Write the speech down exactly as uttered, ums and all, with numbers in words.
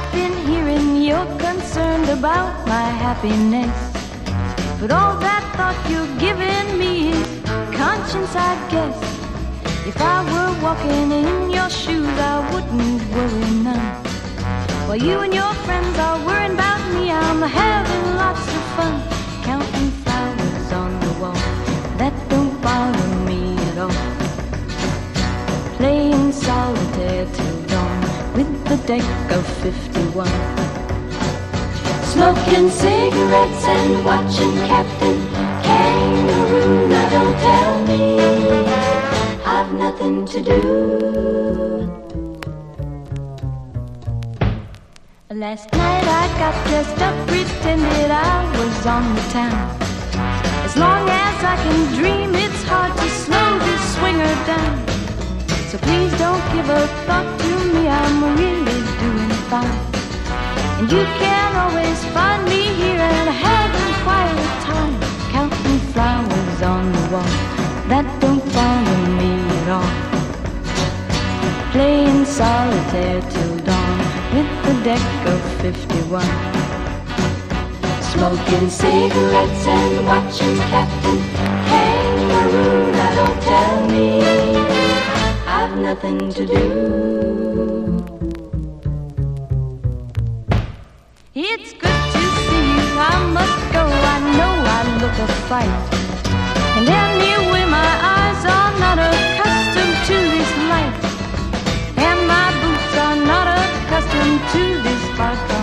I've been hearing you're concerned about my happiness. But all that thought you're giving me is conscience, I guess. If I were walking in your shoes, I wouldn't worry none. While you and your friends are worrying about me, I'm having lots of fun, counting flowers on the wall. That don't bother me at all. Playing solitaire till dawn with the deck of fifty-one. Smoking cigarettes and watching Captain Kangaroo. Now don't tell me I've nothing to do. Last night I got dressed up, pretended I was on the town. As long as I can dream, it's hard to slow this swinger down. So please don't give a thought to me, I'm really doing fine. And you can always find me here and having quiet time, counting flowers on the wall. That don't bother me at all. Playing solitaire till dawn with the deck of fifty-one. Smoking cigarettes and watching Captain Kangaroo. Now don't tell me I've nothing to do. It's good to see you, I must go, I know I look a fright. And anyway my eyes are not accustomed to this light, and my boots are not accustomed to this hard